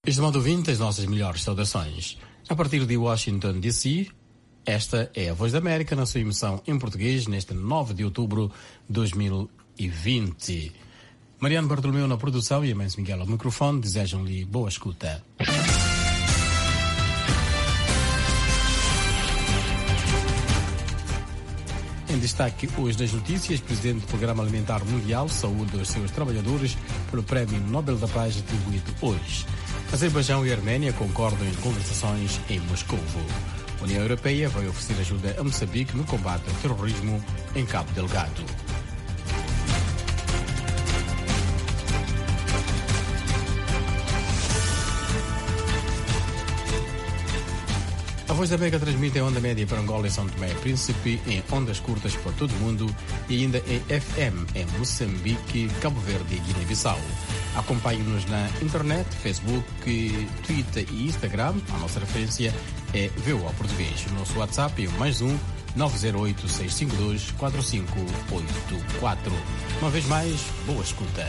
Estimado ouvinte, as nossas melhores saudações. A partir de Washington, D.C., esta é a Voz da América na sua emissão em português neste 9 de outubro de 2020. Mariano Bartolomeu na produção e Amâncio Miguel ao microfone desejam-lhe boa escuta. Em destaque hoje das notícias, presidente do Programa Alimentar Mundial saúda os seus trabalhadores pelo Prémio Nobel da Paz atribuído hoje. Azerbaijão e Arménia concordam em conversações em Moscovo. A União Europeia vai oferecer ajuda a Moçambique no combate ao terrorismo em Cabo Delgado. A Voz da América transmite em onda média para Angola e São Tomé e Príncipe, em ondas curtas para todo o mundo e ainda em FM em Moçambique, Cabo Verde e Guiné-Bissau. Acompanhe-nos na internet, Facebook, Twitter e Instagram. A nossa referência é VOA Português. O nosso WhatsApp é o +1 908-652-4584. Uma vez mais, boa escuta.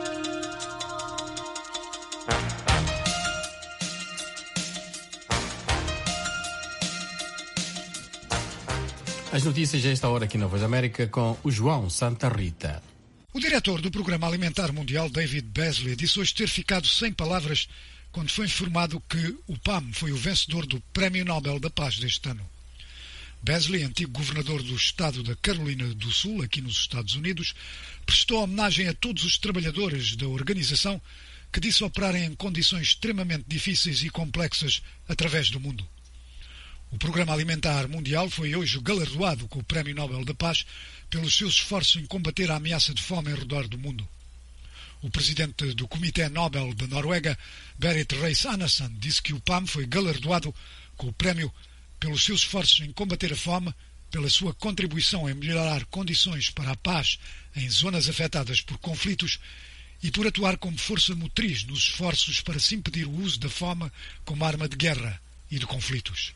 As notícias a esta hora aqui na Voz da América com o João Santa Rita. O diretor do Programa Alimentar Mundial, David Beasley, disse hoje ter ficado sem palavras quando foi informado que o PAM foi o vencedor do Prémio Nobel da Paz deste ano. Beasley, antigo governador do estado da Carolina do Sul, aqui nos Estados Unidos, prestou homenagem a todos os trabalhadores da organização que disse operarem em condições extremamente difíceis e complexas através do mundo. O Programa Alimentar Mundial foi hoje galardoado com o Prémio Nobel da Paz pelos seus esforços em combater a ameaça de fome ao redor do mundo. O presidente do Comitê Nobel da Noruega, Berit Reiss-Andersen, disse que o PAM foi galardoado com o prémio pelos seus esforços em combater a fome, pela sua contribuição em melhorar condições para a paz em zonas afetadas por conflitos e por atuar como força motriz nos esforços para se impedir o uso da fome como arma de guerra e de conflitos.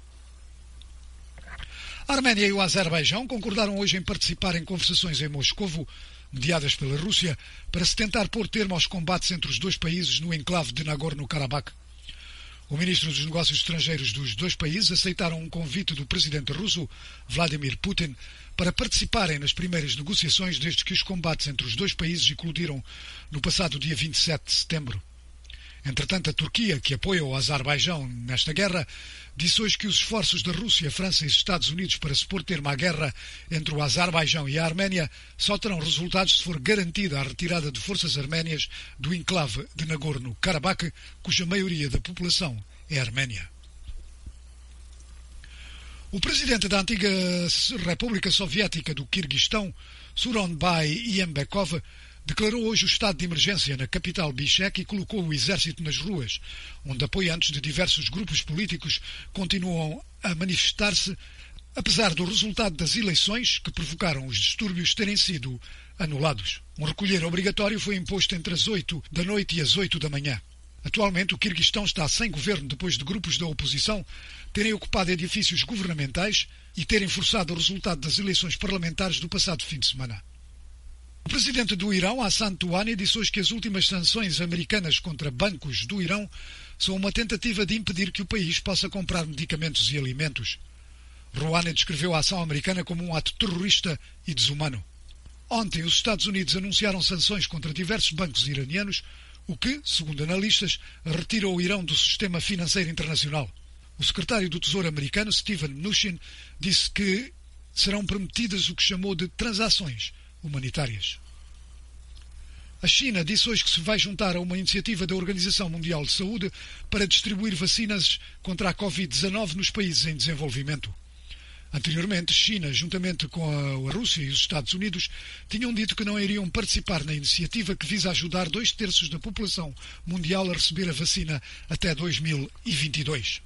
A Arménia e o Azerbaijão concordaram hoje em participar em conversações em Moscovo, mediadas pela Rússia, para se tentar pôr termo aos combates entre os dois países no enclave de Nagorno-Karabakh. O ministro dos Negócios Estrangeiros dos dois países aceitaram um convite do presidente russo, Vladimir Putin, para participarem nas primeiras negociações desde que os combates entre os dois países eclodiram no passado dia 27 de setembro. Entretanto, a Turquia, que apoia o Azerbaijão nesta guerra, disse hoje que os esforços da Rússia, França e Estados Unidos para se pôr termo à guerra entre o Azerbaijão e a Arménia só terão resultados se for garantida a retirada de forças arménias do enclave de Nagorno-Karabakh, cuja maioria da população é arménia. O presidente da antiga República Soviética do Quirguistão, Sooronbay Jeenbekov, declarou hoje o estado de emergência na capital Bishkek e colocou o exército nas ruas, onde apoiantes de diversos grupos políticos continuam a manifestar-se, apesar do resultado das eleições que provocaram os distúrbios terem sido anulados. Um recolher obrigatório foi imposto entre as 8 da noite e as 8 da manhã. Atualmente, o Quirguistão está sem governo depois de grupos da oposição terem ocupado edifícios governamentais e terem forçado o resultado das eleições parlamentares do passado fim de semana. O presidente do Irão, Hassan Rouhani, disse hoje que as últimas sanções americanas contra bancos do Irão são uma tentativa de impedir que o país possa comprar medicamentos e alimentos. Rouhani descreveu a ação americana como um ato terrorista e desumano. Ontem, os Estados Unidos anunciaram sanções contra diversos bancos iranianos, o que, segundo analistas, retirou o Irão do sistema financeiro internacional. O secretário do Tesouro americano, Steven Mnuchin, disse que serão permitidas o que chamou de transações humanitárias. A China disse hoje que se vai juntar a uma iniciativa da Organização Mundial de Saúde para distribuir vacinas contra a Covid-19 nos países em desenvolvimento. Anteriormente, China, juntamente com a Rússia e os Estados Unidos, tinham dito que não iriam participar na iniciativa que visa ajudar 2/3 da população mundial a receber a vacina até 2022.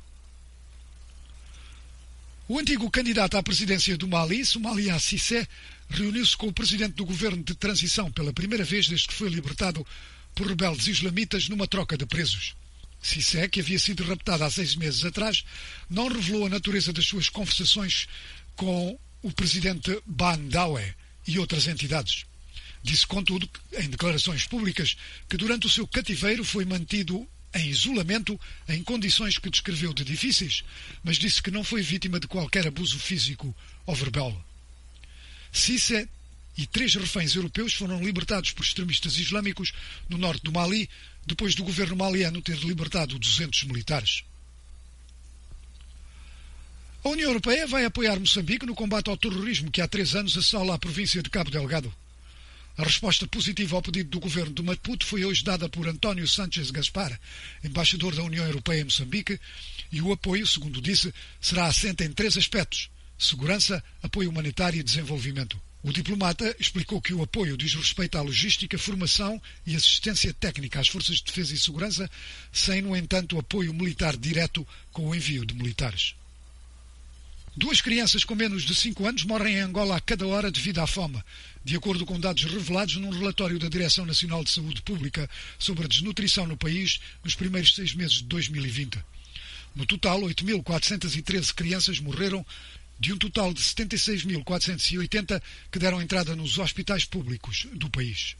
O antigo candidato à presidência do Mali, Soumaïla Cissé, reuniu-se com o presidente do governo de transição pela primeira vez desde que foi libertado por rebeldes islamitas numa troca de presos. Cissé, que havia sido raptado há 6 meses atrás, não revelou a natureza das suas conversações com o presidente Ban Dawe e outras entidades. Disse, contudo, em declarações públicas, que durante o seu cativeiro foi mantido em isolamento, em condições que descreveu de difíceis, mas disse que não foi vítima de qualquer abuso físico ou verbal. Cissé e 3 reféns europeus foram libertados por extremistas islâmicos no norte do Mali, depois do governo maliano ter libertado 200 militares. A União Europeia vai apoiar Moçambique no combate ao terrorismo que há 3 anos assola a província de Cabo Delgado. A resposta positiva ao pedido do governo de Maputo foi hoje dada por António Sánchez Gaspar, embaixador da União Europeia em Moçambique, e o apoio, segundo disse, será assente em 3 aspectos: segurança, apoio humanitário e desenvolvimento. O diplomata explicou que o apoio diz respeito à logística, formação e assistência técnica às forças de defesa e segurança, sem, no entanto, apoio militar direto com o envio de militares. 2 crianças com menos de 5 anos morrem em Angola a cada hora devido à fome, de acordo com dados revelados num relatório da Direção Nacional de Saúde Pública sobre a desnutrição no país nos primeiros 6 meses de 2020. No total, 8.413 crianças morreram, de um total de 76.480 que deram entrada nos hospitais públicos do país.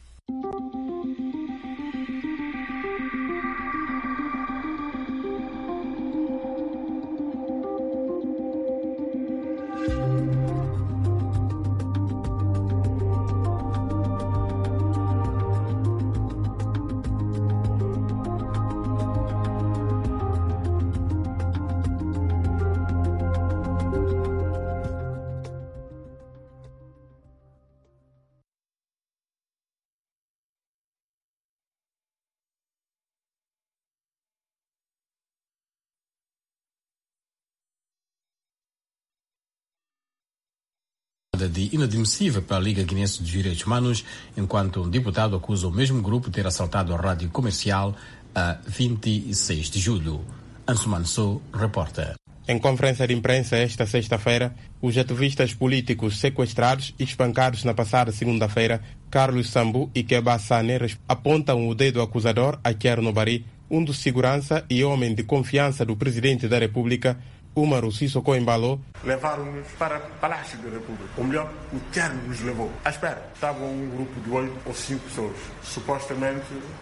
De inadmissível para a Liga Guinense dos Direitos Humanos, enquanto um deputado acusa o mesmo grupo de ter assaltado a rádio comercial a 26 de julho. Ansumano Sow, repórter. Em conferência de imprensa esta sexta-feira, os ativistas políticos sequestrados e espancados na passada segunda-feira, Carlos Sambu e Keba Sane, apontam o dedo acusador a Kier Nobari, um dos segurança e homem de confiança do presidente da República, Umaru Sissoko Embalo. Levaram-nos para o Palácio da República. Ou melhor, o terno nos levou. À espera, estava um grupo de 8 ou 5 pessoas, supostamente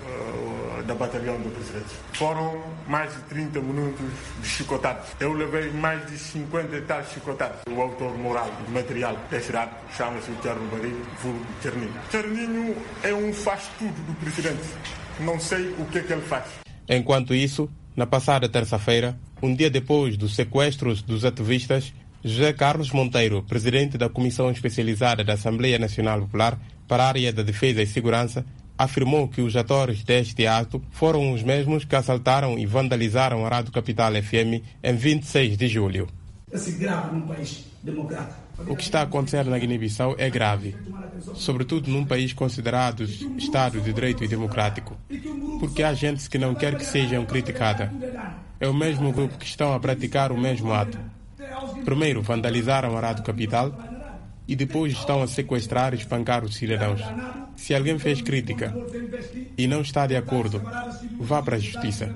da batalhão do presidente. Foram mais de 30 minutos de chicotadas. Eu levei mais de 50 e tal chicotadas. O autor moral e material desse ato chama-se o Terno Bari, vulgo Terninho. Terninho é um faz-tudo do presidente. Não sei o que ele faz. Enquanto isso, na passada terça-feira, um dia depois dos sequestros dos ativistas, José Carlos Monteiro, presidente da Comissão Especializada da Assembleia Nacional Popular para a Área da Defesa e Segurança, afirmou que os atores deste ato foram os mesmos que assaltaram e vandalizaram a Rádio Capital FM em 26 de julho. Esse grave num país democrático. O que está a acontecer na Guiné-Bissau é grave, sobretudo num país considerado Estado de Direito e Democrático, porque há gente que não quer que sejam criticada. É o mesmo grupo que estão a praticar o mesmo ato. Primeiro vandalizaram a Rádio Capital e depois estão a sequestrar e espancar os cidadãos. Se alguém fez crítica e não está de acordo, vá para a Justiça.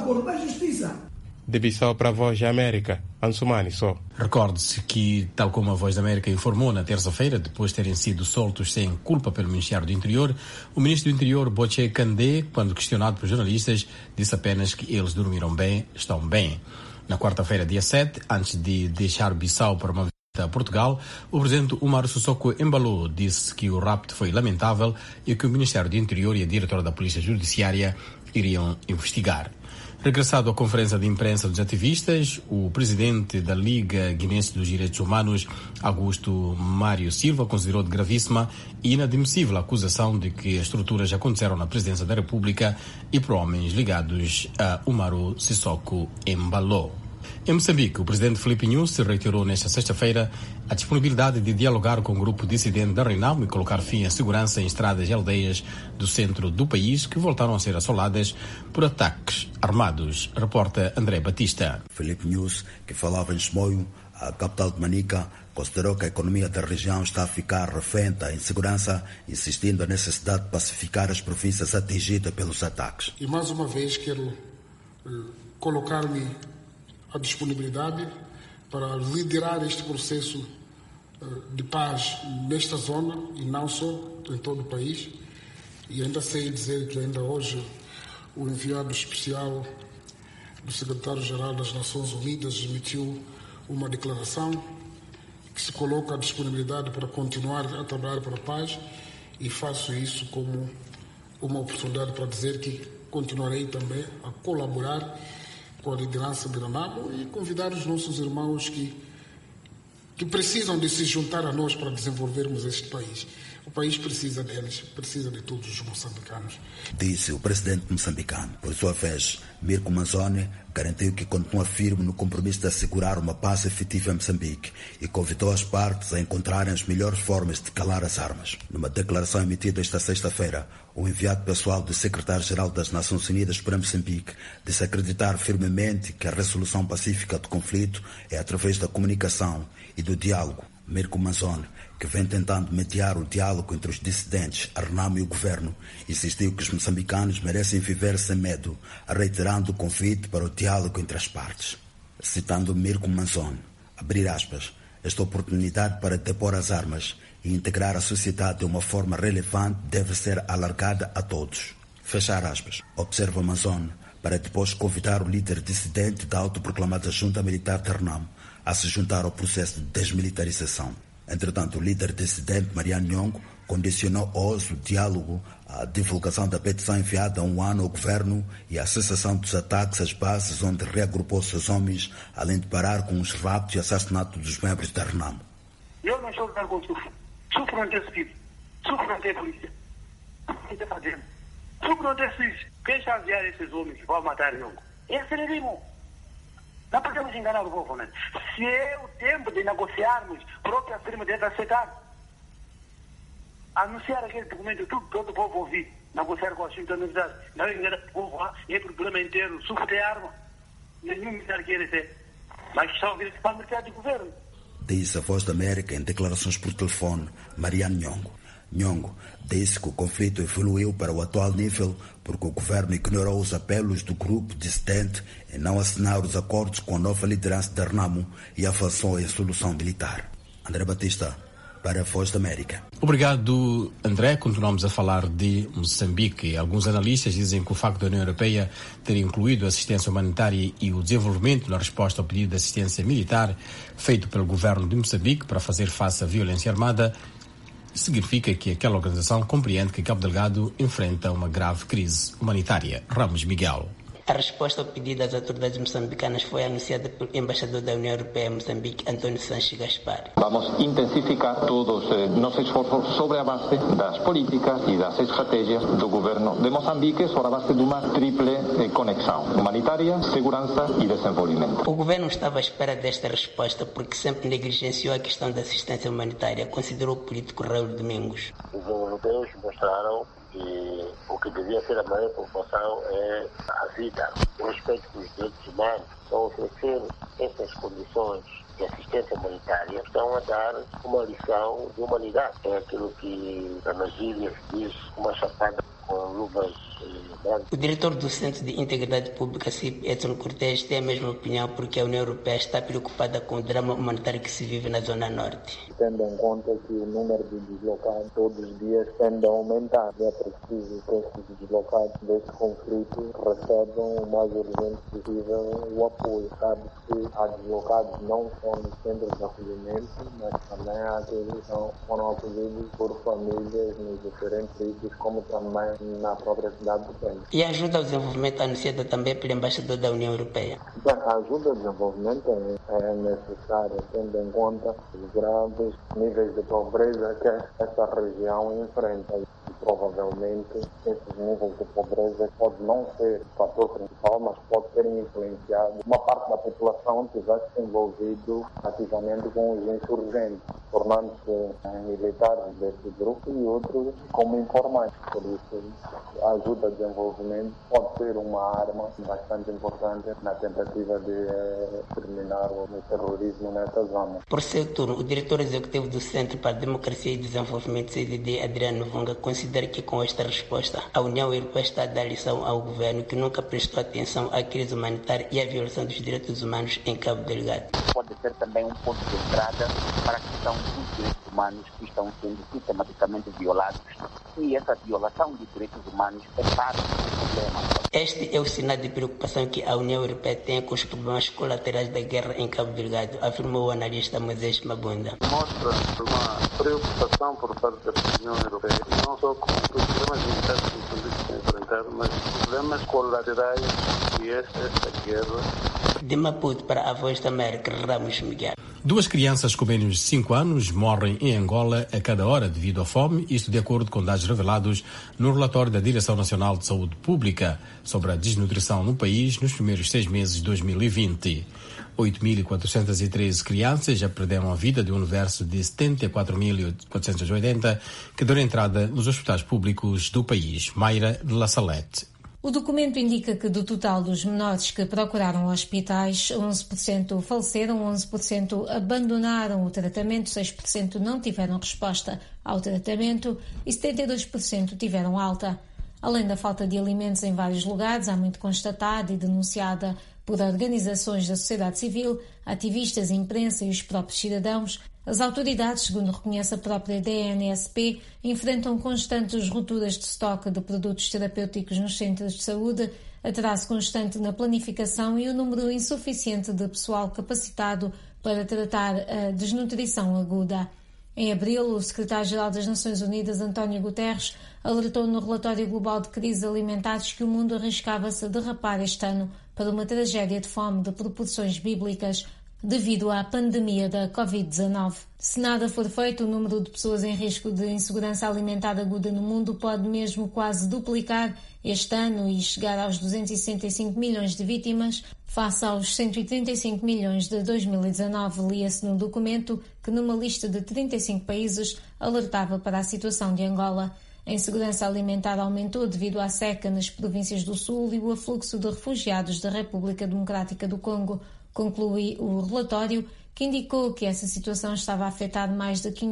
De Bissau para a Voz da América, Ansumani Sow. Recorde-se que, tal como a Voz da América informou na terça-feira, depois de terem sido soltos sem culpa pelo Ministério do Interior, o Ministro do Interior, Bocé Kandé, quando questionado por jornalistas, disse apenas que eles dormiram bem, estão bem. Na quarta-feira, dia 7, antes de deixar Bissau para uma visita a Portugal, o presidente Umaru Sissoko Embalo disse que o rapto foi lamentável e que o Ministério do Interior e a diretora da Polícia Judiciária iriam investigar. Regressado à conferência de imprensa dos ativistas, o presidente da Liga Guinense dos Direitos Humanos, Augusto Mário Silva, considerou de gravíssima e inadmissível a acusação de que as torturas aconteceram na presidência da República e por homens ligados a Umaru Sissoko Embalo. Em Moçambique, o presidente Filipe Nyusi reiterou nesta sexta-feira a disponibilidade de dialogar com o grupo dissidente da Renamo e colocar fim à segurança em estradas e aldeias do centro do país que voltaram a ser assoladas por ataques armados. Repórter André Batista. Filipe Nyusi, que falava em Chimoio, a capital de Manica, considerou que a economia da região está a ficar refém da insegurança, insistindo na necessidade de pacificar as províncias atingidas pelos ataques. E mais uma vez quero colocar-me a disponibilidade para liderar este processo de paz nesta zona e não só em todo o país. E ainda sei dizer que ainda hoje o enviado especial do secretário-geral das Nações Unidas emitiu uma declaração que se coloca à disponibilidade para continuar a trabalhar para a paz, e faço isso como uma oportunidade para dizer que continuarei também a colaborar com a liderança de Renamo e convidar os nossos irmãos que precisam de se juntar a nós para desenvolvermos este país. O país precisa deles, precisa de todos os moçambicanos. Disse o presidente moçambicano. Por sua vez, Mirko Manzoni garantiu que continua firme no compromisso de assegurar uma paz efetiva em Moçambique e convidou as partes a encontrarem as melhores formas de calar as armas. Numa declaração emitida esta sexta-feira, o enviado pessoal do secretário-geral das Nações Unidas para Moçambique disse acreditar firmemente que a resolução pacífica do conflito é através da comunicação e do diálogo. Mirko Manzoni, que vem tentando mediar o diálogo entre os dissidentes, a Renamo e o governo, insistiu que os moçambicanos merecem viver sem medo, reiterando o convite para o diálogo entre as partes. Citando Mirko Manzoni, abrir aspas, esta oportunidade para depor as armas e integrar a sociedade de uma forma relevante deve ser alargada a todos. Fechar aspas. Observa Manzoni, para depois convidar o líder dissidente da autoproclamada junta militar de Renamo a se juntar ao processo de desmilitarização. Entretanto, o líder dissidente Mariano Nhongo condicionou hoje o diálogo à divulgação da petição enviada há um ano ao governo e à cessação dos ataques às bases onde reagrupou seus homens, além de parar com os raptos e assassinatos dos membros da Renamo. Eu não estou lidando com o Sufro. Sufro não tem subido. Sufro não tem polícia. O que está fazendo? Sufro não tem suíço. Quem está a enviar esses homens que vão matar Nhongo? Esse é o Não podemos enganar o povo, né? Se é o tempo de negociarmos, a própria firma deve aceitar. Anunciar aquele documento, tudo, todo o povo ouvir. Negociar com a Universidade. Não é enganar o povo, é o problema inteiro. Sufro tem arma. Nenhum militar quer ter. Mas está a ouvir para o mercado de governo. Disse a Voz da América em declarações por telefone, Mariano Nhongo. Nhongo disse que o conflito evoluiu para o atual nível porque o governo ignorou os apelos do grupo dissidente em não assinar os acordos com a nova liderança da Renamo e avançou em solução militar. André Batista, para a Voz da América. Obrigado, André. Continuamos a falar de Moçambique. Alguns analistas dizem que o facto da União Europeia ter incluído a assistência humanitária e o desenvolvimento na resposta ao pedido de assistência militar feito pelo governo de Moçambique para fazer face à violência armada significa que aquela organização compreende que Cabo Delgado enfrenta uma grave crise humanitária. Ramos Miguel. A resposta ao pedido das autoridades moçambicanas foi anunciada pelo embaixador da União Europeia em Moçambique, António Sanches Gaspar. Vamos intensificar todos nossos esforços sobre a base das políticas e das estratégias do governo de Moçambique sobre a base de uma triple conexão: humanitária, segurança e desenvolvimento. O governo estava à espera desta resposta porque sempre negligenciou a questão da assistência humanitária, considerou o político Raul Domingos. Os europeus mostraram que o que devia ser a maior preocupação é a vida, o respeito pelos direitos humanos. Então, oferecer essas condições de assistência humanitária estão a dar uma lição de humanidade. É aquilo que na gíria diz uma chapada com luvas brancas. O diretor do Centro de Integridade Pública, CIP, Edson Cortés, tem a mesma opinião porque a União Europeia está preocupada com o drama humanitário que se vive na Zona Norte. Tendo em conta que o número de deslocados todos os dias tende a aumentar, é preciso que esses deslocados desse conflito recebam o mais urgente possível o apoio. Sabe que há deslocados não só nos centros de acolhimento, mas também há aqueles que foram acolhidos por famílias nos diferentes sítios, como também na própria cidade do Pena. E a ajuda ao desenvolvimento anunciada também pelo embaixador da União Europeia? A ajuda ao desenvolvimento é necessária, tendo em conta os graves níveis de pobreza que esta região enfrenta. E provavelmente esses níveis de pobreza pode não ser o fator principal, mas pode ter influenciado uma parte da população que já se envolvido ativamente com os insurgentes, tornando-se militares desse grupo e outros como informais. Por isso, a ajuda ao desenvolvimento pode ser uma arma bastante importante na tentativa de terminar o terrorismo nessa zona. Por seu turno, o diretor executivo do Centro para a Democracia e Desenvolvimento, CDD, Adriano Vunga, considera que com esta resposta a União Europeia está a dar lição ao governo que nunca prestou atenção à crise humanitária e à violação dos direitos humanos em Cabo Delgado. Pode ser também um ponto de entrada para a questão dos direitos humanos que estão sendo sistematicamente violados. E essa violação de direitos humanos é parte do problema. Este é o sinal de preocupação que a União Europeia tem com os problemas colaterais da guerra em Cabo Delgado, afirmou o analista Moisés Mabunda. Mostra uma preocupação por parte da União Europeia, não só com os problemas internos que estão enfrentando, mas problemas colaterais que esta guerra. De Maputo para a Voz da América, Ramos Miguel. 2 crianças com menos de 5 anos morrem em Angola a cada hora devido à fome, isto de acordo com dados revelados no relatório da Direção Nacional de Saúde Pública sobre a desnutrição no país nos primeiros 6 meses de 2020. 8.413 crianças já perderam a vida de um universo de 74.480 que deram entrada nos hospitais públicos do país. Mayra de La Salette. O documento indica que do total dos menores que procuraram hospitais, 11% faleceram, 11% abandonaram o tratamento, 6% não tiveram resposta ao tratamento e 72% tiveram alta. Além da falta de alimentos em vários lugares, há muito constatada e denunciada por organizações da sociedade civil, ativistas, imprensa e os próprios cidadãos. As autoridades, segundo reconhece a própria DNSP, enfrentam constantes rupturas de estoque de produtos terapêuticos nos centros de saúde, atraso constante na planificação e o número insuficiente de pessoal capacitado para tratar a desnutrição aguda. Em abril, o secretário-geral das Nações Unidas, António Guterres, alertou no relatório global de crises alimentares que o mundo arriscava-se a derrapar este ano para uma tragédia de fome de proporções bíblicas, devido à pandemia da Covid-19. Se nada for feito, o número de pessoas em risco de insegurança alimentar aguda no mundo pode mesmo quase duplicar este ano e chegar aos 265 milhões de vítimas, face aos 135 milhões de 2019, lia-se no documento que numa lista de 35 países alertava para a situação de Angola. A insegurança alimentar aumentou devido à seca nas províncias do Sul e o afluxo de refugiados da República Democrática do Congo, conclui o relatório, que indicou que essa situação estava a afetar mais de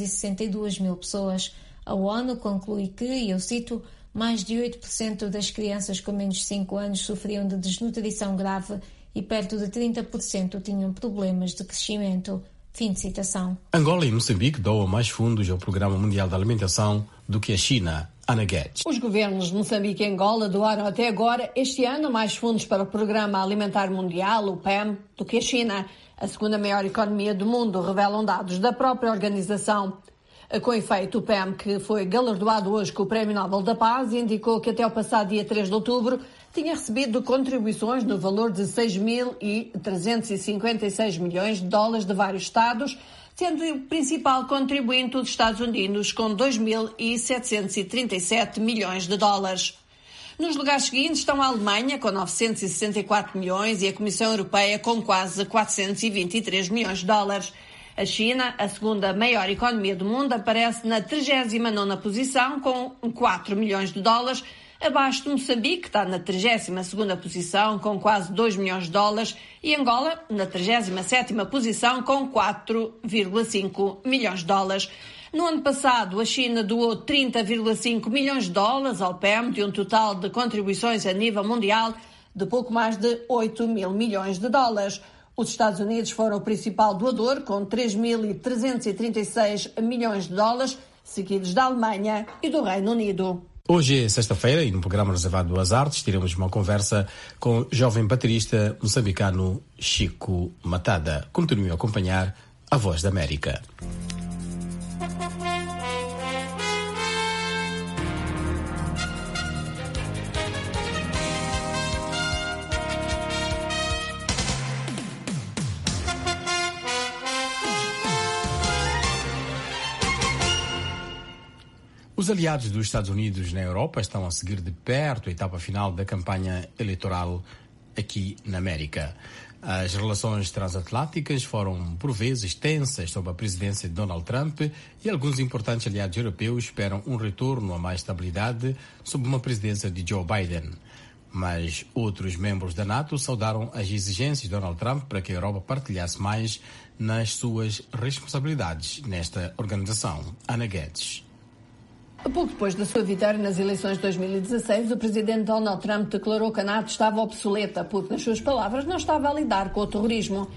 562 mil pessoas. A ONU conclui que, e eu cito, mais de 8% das crianças com menos de 5 anos sofriam de desnutrição grave e perto de 30% tinham problemas de crescimento. Fim de citação. Angola e Moçambique doam mais fundos ao Programa Mundial da Alimentação do que a China. Ana Guedes. Os governos de Moçambique e Angola doaram até agora, este ano, mais fundos para o Programa Alimentar Mundial, o PAM, do que a China. A segunda maior economia do mundo, revelam dados da própria organização. Com efeito, o PAM, que foi galardoado hoje com o Prémio Nobel da Paz, indicou que até o passado dia 3 de outubro tinha recebido contribuições no valor de 6.356 milhões de dólares de vários Estados, sendo o principal contribuinte os Estados Unidos com 2.737 milhões de dólares. Nos lugares seguintes estão a Alemanha com 964 milhões e a Comissão Europeia com quase 423 milhões de dólares. A China, a segunda maior economia do mundo, aparece na 39ª posição com 4 milhões de dólares, abaixo de Moçambique, que está na 32ª posição com quase 2 milhões de dólares, e Angola na 37ª posição com 4,5 milhões de dólares. No ano passado, a China doou 30,5 milhões de dólares ao PAM, de um total de contribuições a nível mundial de pouco mais de 8 mil milhões de dólares. Os Estados Unidos foram o principal doador, com 3.336 milhões de dólares, seguidos da Alemanha e do Reino Unido. Hoje é sexta-feira e no programa reservado às artes teremos uma conversa com o jovem baterista moçambicano Chico Matada. Continue a acompanhar a Voz da América. Os aliados dos Estados Unidos na Europa estão a seguir de perto a etapa final da campanha eleitoral aqui na América. As relações transatlânticas foram, por vezes, tensas sob a presidência de Donald Trump e alguns importantes aliados europeus esperam um retorno a mais estabilidade sob uma presidência de Joe Biden. Mas outros membros da NATO saudaram as exigências de Donald Trump para que a Europa partilhasse mais nas suas responsabilidades nesta organização. Ana Guedes. Pouco depois da sua vitória nas eleições de 2016, o presidente Donald Trump declarou que a NATO estava obsoleta porque, nas suas palavras, não estava a lidar com o terrorismo.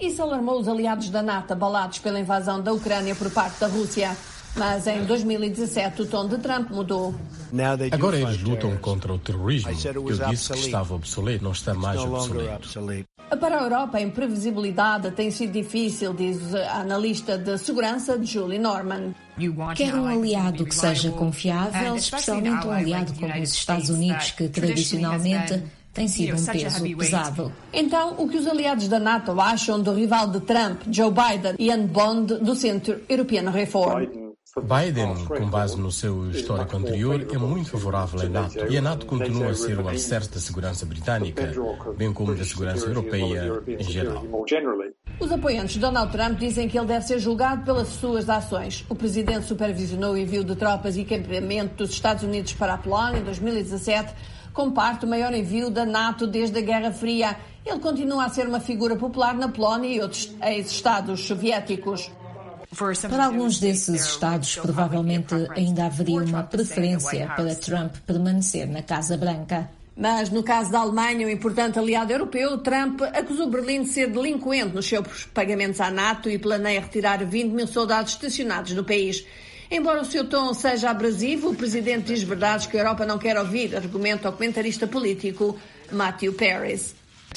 Isso alarmou os aliados da NATO, abalados pela invasão da Ucrânia por parte da Rússia. Mas em 2017 o tom de Trump mudou. Agora eles lutam contra o terrorismo. Eu disse que estava obsoleto, não está mais obsoleto. Para a Europa, a imprevisibilidade tem sido difícil, diz a analista de segurança Julie Norman. Quer um aliado que seja confiável, especialmente um aliado como os Estados Unidos, que tradicionalmente tem sido um peso pesado. Então, o que os aliados da NATO acham do rival de Trump, Joe Biden, Ian Bond, do Centro European Reform? Biden, com base no seu histórico anterior, é muito favorável à NATO e a NATO continua a ser o alicerce da segurança britânica, bem como da segurança europeia em geral. Os apoiantes de Donald Trump dizem que ele deve ser julgado pelas suas ações. O presidente supervisionou o envio de tropas e equipamento dos Estados Unidos para a Polónia em 2017, como parte do maior envio da NATO desde a Guerra Fria. Ele continua a ser uma figura popular na Polónia e outros ex-estados soviéticos. Para alguns desses Estados, provavelmente ainda haveria uma preferência para Trump permanecer na Casa Branca. Mas no caso da Alemanha, um importante aliado europeu, Trump acusou Berlim de ser delinquente nos seus pagamentos à NATO e planeia retirar 20 mil soldados estacionados no país. Embora o seu tom seja abrasivo, o presidente diz verdades que a Europa não quer ouvir, argumenta o comentarista político Matthew Paris.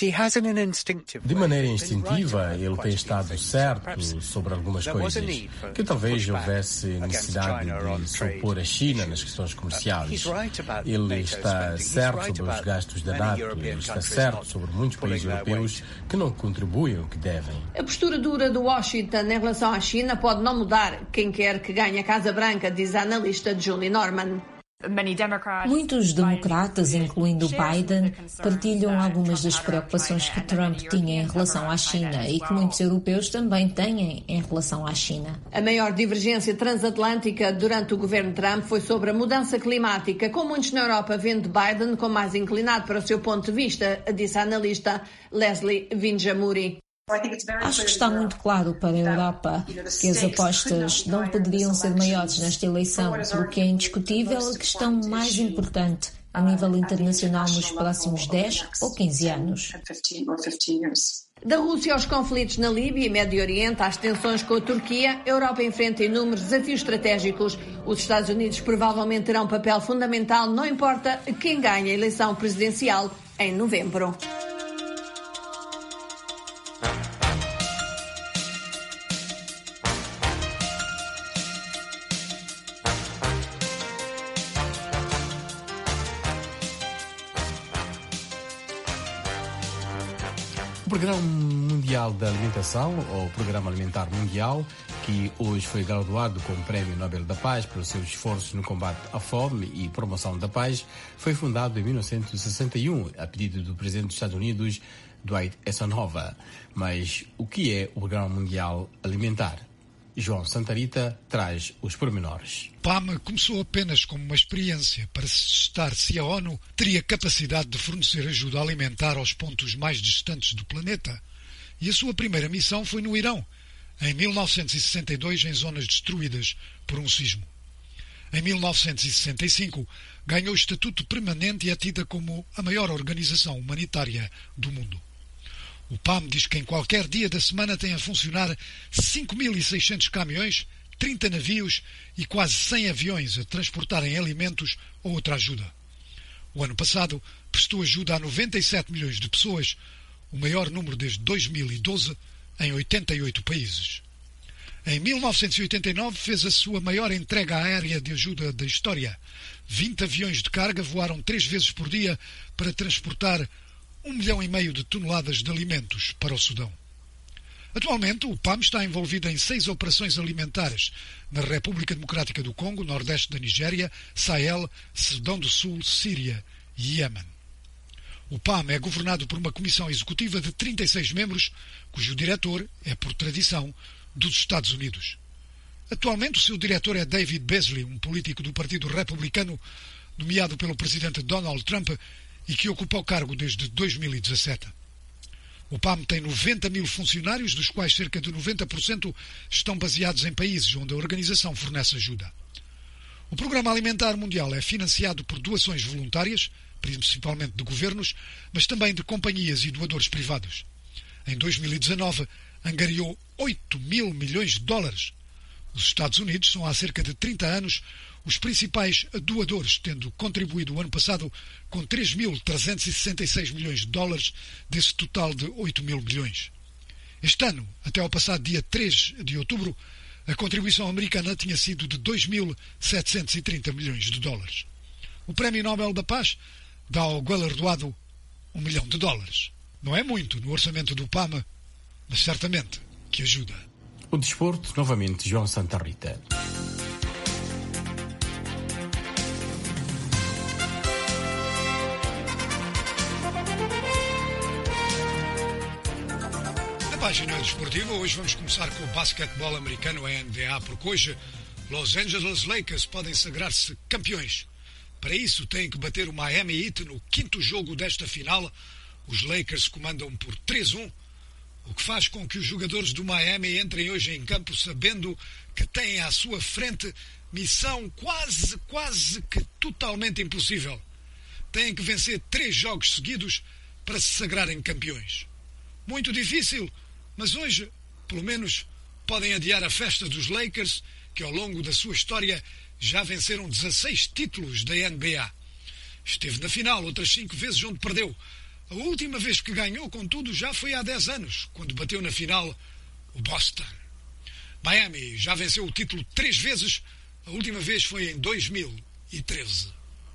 De maneira instintiva, ele tem estado certo sobre algumas coisas, que talvez houvesse necessidade de se opor à China nas questões comerciais. Ele está certo sobre os gastos da NATO, ele está certo sobre muitos países europeus que não contribuem o que devem. A postura dura de Washington em relação à China pode não mudar quem quer que ganhe a Casa Branca, diz a analista Julie Norman. Muitos democratas, incluindo Biden, partilham algumas das preocupações que Trump tinha em relação à China e que muitos europeus também têm em relação à China. A maior divergência transatlântica durante o governo Trump foi sobre a mudança climática, com muitos na Europa vendo Biden como mais inclinado para o seu ponto de vista, disse a analista Leslie Vinjamuri. Acho que está muito claro para a Europa que as apostas não poderiam ser maiores nesta eleição, pelo que é indiscutível a questão mais importante a nível internacional nos próximos 10 ou 15 anos. Da Rússia aos conflitos na Líbia e Médio Oriente, às tensões com a Turquia, a Europa enfrenta inúmeros desafios estratégicos. Os Estados Unidos provavelmente terão um papel fundamental, não importa quem ganhe a eleição presidencial em novembro. O Programa Mundial da Alimentação, ou Programa Alimentar Mundial, que hoje foi graduado com o Prémio Nobel da Paz pelos seus esforços no combate à fome e promoção da paz, foi fundado em 1961, a pedido do presidente dos Estados Unidos, Dwight Eisenhower. Mas o que é o Programa Mundial Alimentar? João Santarita traz os pormenores. O PAM começou apenas como uma experiência para se testar se a ONU teria capacidade de fornecer ajuda alimentar aos pontos mais distantes do planeta. E a sua primeira missão foi no Irão, em 1962, em zonas destruídas por um sismo. Em 1965, ganhou o estatuto permanente e é tida como a maior organização humanitária do mundo. O PAM diz que em qualquer dia da semana tem a funcionar 5.600 caminhões, 30 navios e quase 100 aviões a transportarem alimentos ou outra ajuda. O ano passado prestou ajuda a 97 milhões de pessoas, o maior número desde 2012, em 88 países. Em 1989 fez a sua maior entrega aérea de ajuda da história. 20 aviões de carga voaram 3 vezes por dia para transportar 1,5 milhão de toneladas de alimentos para o Sudão. Atualmente, o PAM está envolvido em 6 operações alimentares na República Democrática do Congo, Nordeste da Nigéria, Sahel, Sudão do Sul, Síria e Iêmen. O PAM é governado por uma comissão executiva de 36 membros, cujo diretor é, por tradição, dos Estados Unidos. Atualmente, o seu diretor é David Beasley, um político do Partido Republicano, nomeado pelo presidente Donald Trump e que ocupa o cargo desde 2017. O PAM tem 90 mil funcionários, dos quais cerca de 90% estão baseados em países onde a organização fornece ajuda. O Programa Alimentar Mundial é financiado por doações voluntárias, principalmente de governos, mas também de companhias e doadores privados. Em 2019, angariou 8 mil milhões de dólares. Os Estados Unidos são há cerca de 30 anos os principais doadores, tendo contribuído o ano passado com 3.366 milhões de dólares desse total de 8 mil milhões. Este ano, até ao passado dia 3 de outubro, a contribuição americana tinha sido de 2.730 milhões de dólares. O Prémio Nobel da Paz dá ao galardoado $1 milhão. Não é muito no orçamento do PAMA, mas certamente que ajuda. O desporto, novamente, João Santa Rita. Na página desportiva, hoje vamos começar com o basquetebol americano, a NBA, porque hoje Los Angeles Lakers podem sagrar-se campeões. Para isso, têm que bater o Miami Heat no quinto jogo desta final. Os Lakers comandam por 3-1, o que faz com que os jogadores do Miami entrem hoje em campo sabendo que têm à sua frente missão quase que totalmente impossível. Têm que vencer 3 jogos seguidos para se sagrarem campeões. Muito difícil, mas hoje, pelo menos, podem adiar a festa dos Lakers, que ao longo da sua história já venceram 16 títulos da NBA. Esteve na final outras 5 vezes onde perdeu. A última vez que ganhou, contudo, já foi há 10 anos, quando bateu na final o Boston. Miami já venceu o título 3 vezes, a última vez foi em 2013.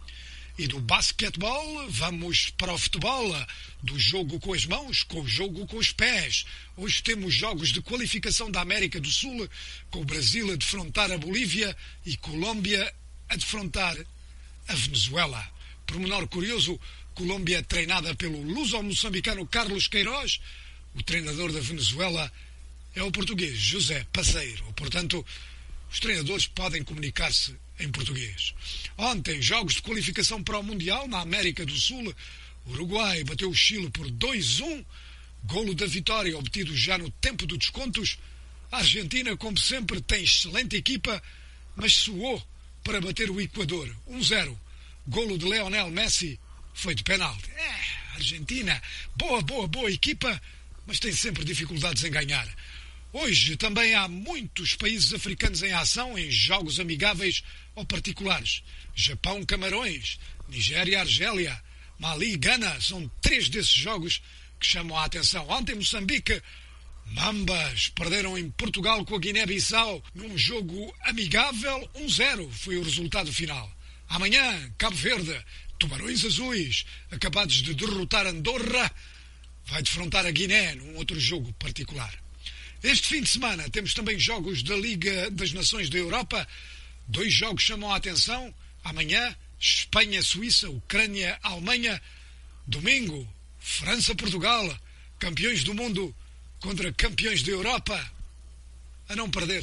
E do basquetebol, vamos para o futebol, do jogo com as mãos, com o jogo com os pés. Hoje temos jogos de qualificação da América do Sul, com o Brasil a defrontar a Bolívia e Colômbia a defrontar a Venezuela. Pormenor curioso, Colômbia é treinada pelo luso-moçambicano Carlos Queiroz. O treinador da Venezuela é o português José Paseiro. Portanto, os treinadores podem comunicar-se em português. Ontem, jogos de qualificação para o Mundial na América do Sul. O Uruguai bateu o Chile por 2-1. Golo da vitória obtido já no tempo dos descontos. A Argentina, como sempre, tem excelente equipa, mas suou para bater o Equador. 1-0. Golo de Lionel Messi foi de penalti. Argentina, boa equipa, mas tem sempre dificuldades em ganhar. Hoje também há muitos países africanos em ação em jogos amigáveis ou particulares. Japão, Camarões, Nigéria, Argélia, Mali e Gana são 3 desses jogos que chamam a atenção. Ontem, Moçambique, Mambas perderam em Portugal com a Guiné-Bissau num jogo amigável. 1-0 foi o resultado final. Amanhã, Cabo Verde, Tubarões Azuis, acabados de derrotar Andorra, vai defrontar a Guiné num outro jogo particular. Este fim de semana temos também jogos da Liga das Nações da Europa. 2 jogos chamam a atenção. Amanhã, Espanha-Suíça, Ucrânia-Alemanha. Domingo, França-Portugal, campeões do mundo contra campeões da Europa. A não perder.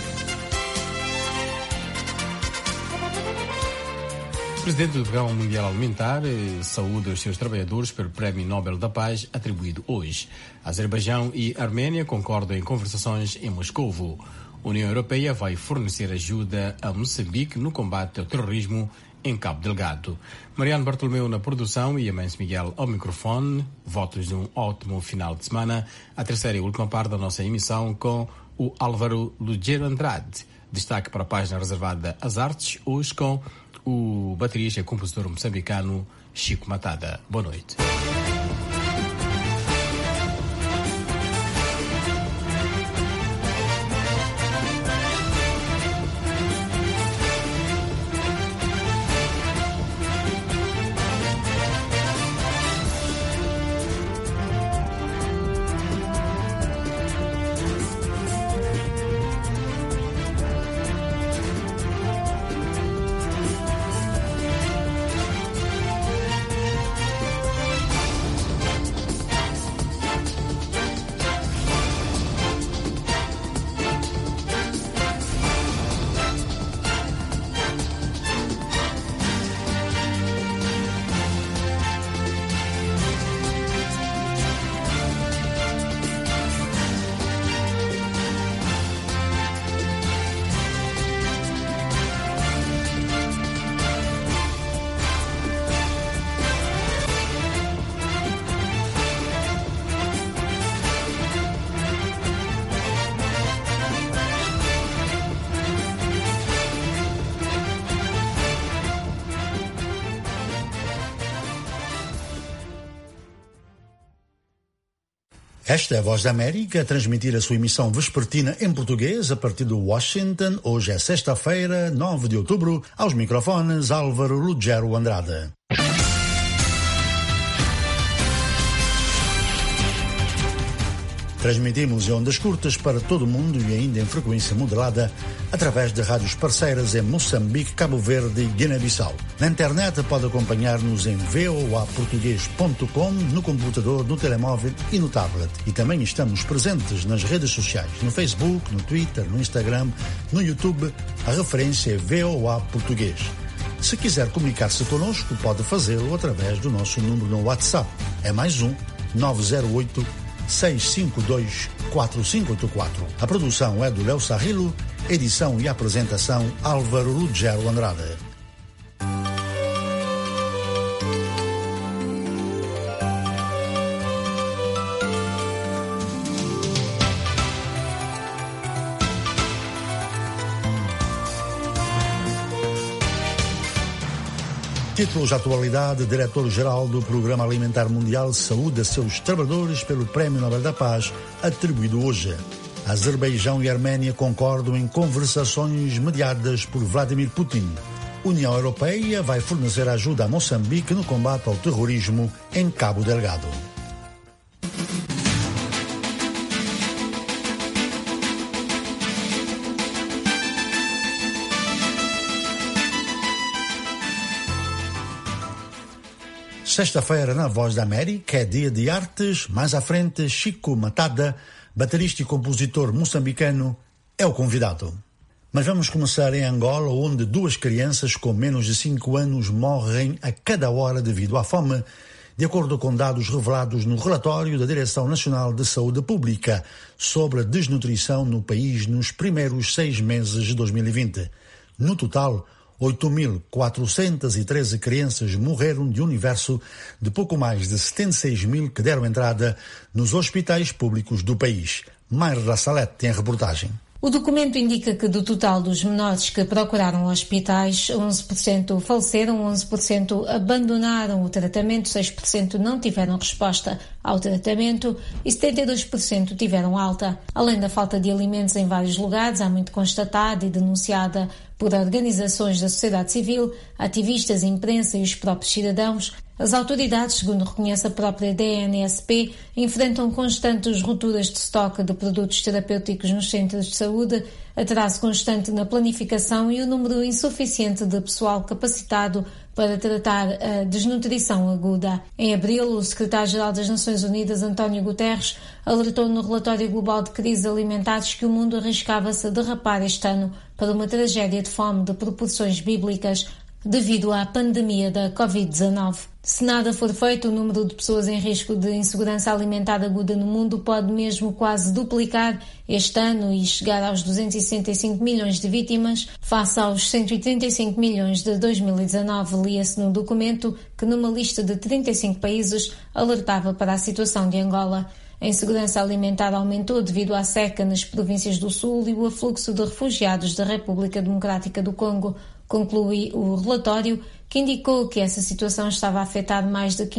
O presidente do Programa Mundial Alimentar saúda os seus trabalhadores pelo Prémio Nobel da Paz atribuído hoje. Azerbaijão e Arménia concordam em conversações em Moscovo. A União Europeia vai fornecer ajuda a Moçambique no combate ao terrorismo em Cabo Delgado. Mariano Bartolomeu na produção e Amâncio Miguel ao microfone. Votos de um ótimo final de semana. A terceira e última parte da nossa emissão com o Álvaro Lugero Andrade. Destaque para a página reservada às artes, hoje com o baterista e compositor moçambicano Chico Matada. Boa noite. Esta é a Voz da América a transmitir a sua emissão vespertina em português a partir de Washington. Hoje é sexta-feira, 9 de outubro. Aos microfones, Álvaro Ruggiero Andrade. Transmitimos em ondas curtas para todo o mundo e ainda em frequência modulada através de rádios parceiras em Moçambique, Cabo Verde e Guiné-Bissau. Na internet pode acompanhar-nos em voaportugues.com, no computador, no telemóvel e no tablet. E também estamos presentes nas redes sociais, no Facebook, no Twitter, no Instagram, no YouTube. A referência é VOA Português. Se quiser comunicar-se connosco, pode fazê-lo através do nosso número no WhatsApp. É mais 908 652 4584. A produção é do Léo Sarrilo, edição e apresentação Álvaro Ruggiero Andrade. Títulos de atualidade: diretor-geral do Programa Alimentar Mundial saúda seus trabalhadores pelo Prémio Nobel da Paz atribuído hoje. Azerbaijão e Arménia concordam em conversações mediadas por Vladimir Putin. União Europeia vai fornecer ajuda a Moçambique no combate ao terrorismo em Cabo Delgado. Sexta-feira, na Voz da América, é dia de artes. Mais à frente, Chico Matada, baterista e compositor moçambicano, é o convidado. Mas vamos começar em Angola, onde 2 crianças com menos de 5 anos morrem a cada hora devido à fome, de acordo com dados revelados no relatório da Direção Nacional de Saúde Pública sobre a desnutrição no país nos primeiros 6 meses de 2020. No total, 8.413 crianças morreram de um universo de pouco mais de 76 mil que deram entrada nos hospitais públicos do país. Mayra Salete tem a reportagem. O documento indica que do total dos menores que procuraram hospitais, 11% faleceram, 11% abandonaram o tratamento, 6% não tiveram resposta ao tratamento e 72% tiveram alta. Além da falta de alimentos em vários lugares, há muito constatada e denunciada por organizações da sociedade civil, ativistas, imprensa e os próprios cidadãos. As autoridades, segundo reconhece a própria DNSP, enfrentam constantes rupturas de estoque de produtos terapêuticos nos centros de saúde, atraso constante na planificação e o número insuficiente de pessoal capacitado para tratar a desnutrição aguda. Em abril, o secretário-geral das Nações Unidas, António Guterres, alertou no relatório global de crises alimentares que o mundo arriscava-se a derrapar este ano para uma tragédia de fome de proporções bíblicas devido à pandemia da Covid-19. Se nada for feito, o número de pessoas em risco de insegurança alimentar aguda no mundo pode mesmo quase duplicar este ano e chegar aos 265 milhões de vítimas, face aos 135 milhões de 2019, lia-se no documento que numa lista de 35 países alertava para a situação de Angola. A insegurança alimentar aumentou devido à seca nas províncias do Sul e o afluxo de refugiados da República Democrática do Congo, conclui o relatório, que indicou que essa situação estava a afetar mais de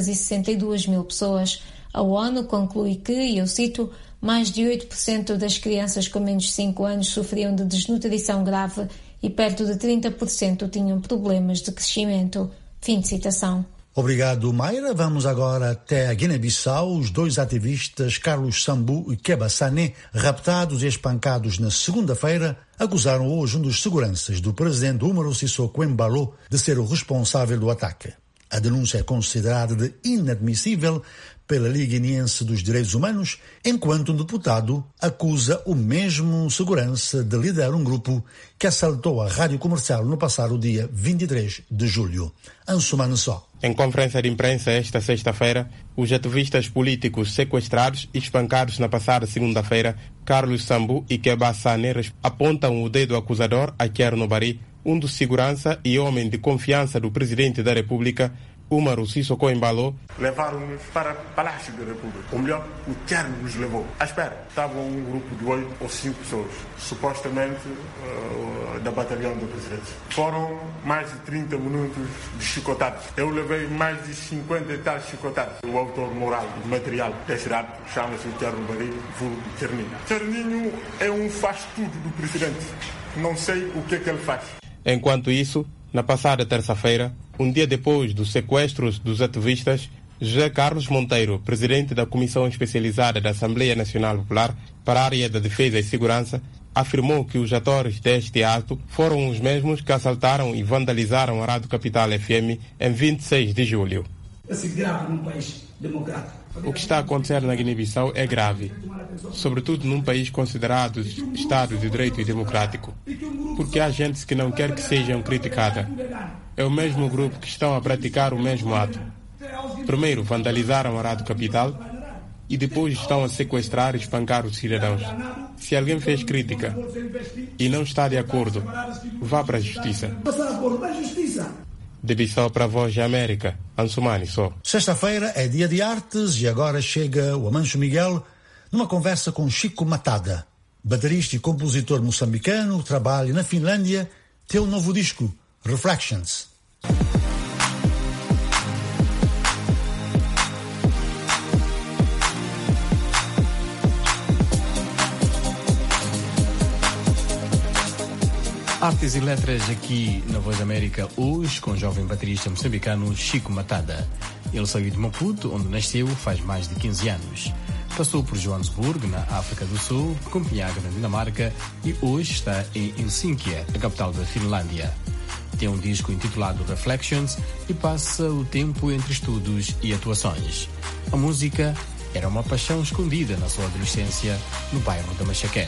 562 mil pessoas. A ONU conclui que, e eu cito, mais de 8% das crianças com menos de 5 anos sofriam de desnutrição grave e perto de 30% tinham problemas de crescimento. Fim de citação. Obrigado, Mayra. Vamos agora até a Guiné-Bissau. Os 2 ativistas, Carlos Sambu e Keba Sané, raptados e espancados na segunda-feira, acusaram hoje um dos seguranças do presidente Umaro Sissoko Embalo de ser o responsável do ataque. A denúncia é considerada de inadmissível pela Liga Guineense dos Direitos Humanos, enquanto um deputado acusa o mesmo segurança de liderar um grupo que assaltou a rádio comercial no passado dia 23 de julho. Ansumano só. Em conferência de imprensa esta sexta-feira, os ativistas políticos sequestrados e espancados na passada segunda-feira, Carlos Sambu e Keba Sané, apontam o dedo acusador a Kerno Bari, um dos segurança e homem de confiança do presidente da República, Umaru Sissoko Embalo, levaram-nos para o Palácio da República. Ou melhor, o terno nos levou. À espera, estavam um grupo de 8 ou 5 pessoas, supostamente da batalhão do presidente. Foram mais de 30 minutos de chicotadas. Eu levei mais de 50 e tal chicotadas. O autor moral e material desse ato chama-se o Terno Barriga, vulgo Terninho. Terninho é um faz-tudo do presidente. Não sei o que é que ele faz. Enquanto isso, na passada terça-feira, um dia depois dos sequestros dos ativistas, José Carlos Monteiro, presidente da Comissão Especializada da Assembleia Nacional Popular para a área da Defesa e Segurança, afirmou que os atores deste ato foram os mesmos que assaltaram e vandalizaram a Rádio Capital FM em 26 de julho. Esse grave num país democrático. O que está a acontecer na Guiné-Bissau é grave, sobretudo num país considerado Estado de Direito e Democrático, porque há gente que não quer que sejam criticada. É o mesmo grupo que estão a praticar o mesmo ato. Primeiro vandalizaram a Rádio Capital e depois estão a sequestrar e espancar os cidadãos. Se alguém fez crítica e não está de acordo, vá para a Justiça. De Bissau para a Voz da América, Ansumani só. Sexta-feira é dia de artes e agora chega o Amancho Miguel numa conversa com Chico Matada, baterista e compositor moçambicano, trabalha na Finlândia, tem um novo disco, Reflections. Artes e letras aqui na Voz da América hoje com o jovem baterista moçambicano Chico Matada. Ele saiu de Maputo, onde nasceu, faz mais de 15 anos. Passou por Joanesburgo, na África do Sul, Copenhague, na Dinamarca, e hoje está em Helsinki, a capital da Finlândia. Tem um disco intitulado Reflections e passa o tempo entre estudos e atuações. A música era uma paixão escondida na sua adolescência no bairro da Machaquén.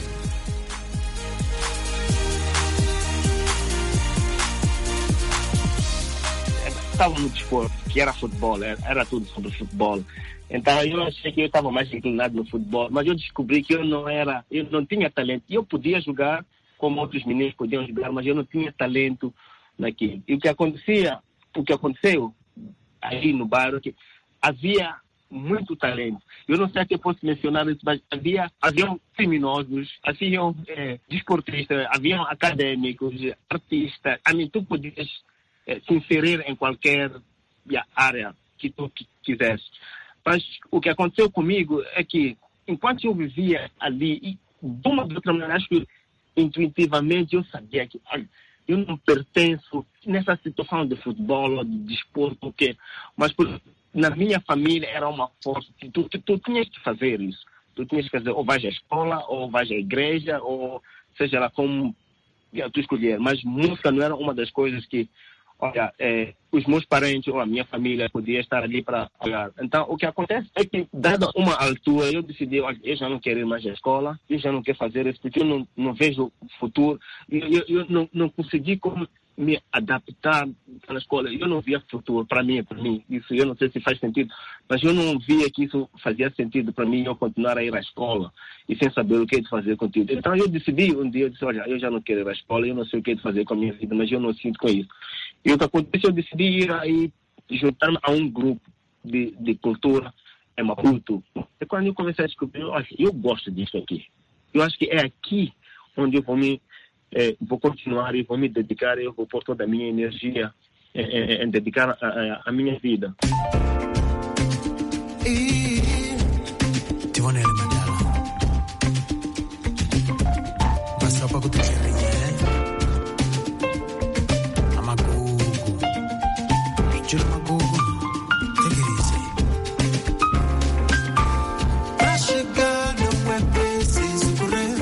Estava no desporto, que era futebol, era tudo sobre futebol. Então eu achei que eu estava mais inclinado no futebol, mas eu descobri que eu não tinha talento. Eu podia jogar como outros meninos podiam jogar, mas eu não tinha talento naquilo. E o que aconteceu aí no bairro, que havia muito talento. Eu não sei até posso mencionar isso, mas haviam criminosos, haviam desportistas, haviam acadêmicos, artistas. Tu podias se inserir em qualquer área que tu quisesse. Mas o que aconteceu comigo é que, enquanto eu vivia ali, e de uma ou outra maneira, acho que intuitivamente eu sabia que eu não pertenço nessa situação de futebol ou de desporto, mas na minha família era uma força. Tu tinhas que fazer isso. Tu tinhas que fazer, ou vais à escola, ou vais à igreja, ou seja lá como tu escolher. Mas música não era uma das coisas que os meus parentes ou a minha família podia estar ali para olhar. Então, o que acontece é que, dada uma altura, eu decidi, eu já não quero ir mais à escola, eu já não quero fazer isso, porque eu não vejo futuro. Eu não consegui como me adaptar na escola. Eu não via futuro para mim. Isso eu não sei se faz sentido, mas eu não via que isso fazia sentido para mim eu continuar a ir à escola e sem saber o que é de fazer com tudo. Então eu decidi um dia, eu já não quero ir à escola, eu não sei o que é de fazer com a minha vida, mas eu não sinto com isso. E o que aconteceu, eu decidi ir aí juntar-me a um grupo de cultura em Maputo. E quando eu comecei a descobrir, eu gosto disso aqui. Eu acho que é aqui onde eu vou continuar e vou me dedicar, eu vou pôr toda a minha energia em dedicar a minha vida. Tivonele Mandela. Basta para kutukiria. Amagugu. Chula magugu. Take it easy. Pra chegar não é preciso correr.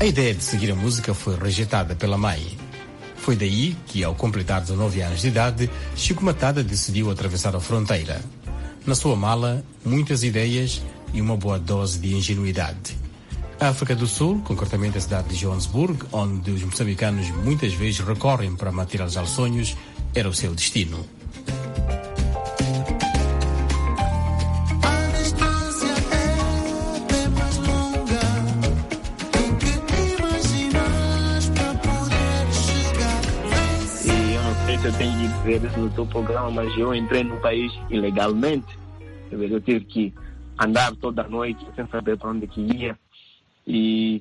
A ideia de seguir a música foi rejeitada pela mãe. Foi daí que, ao completar 19 anos de idade, Chico Matada decidiu atravessar a fronteira. Na sua mala, muitas ideias e uma boa dose de ingenuidade. A África do Sul, concretamente a cidade de Johannesburg, onde os moçambicanos muitas vezes recorrem para materializar sonhos, era o seu destino. Eu tenho de dizer isso no teu programa, mas eu entrei no país ilegalmente. Eu tive que andar toda a noite sem saber para onde que ia. E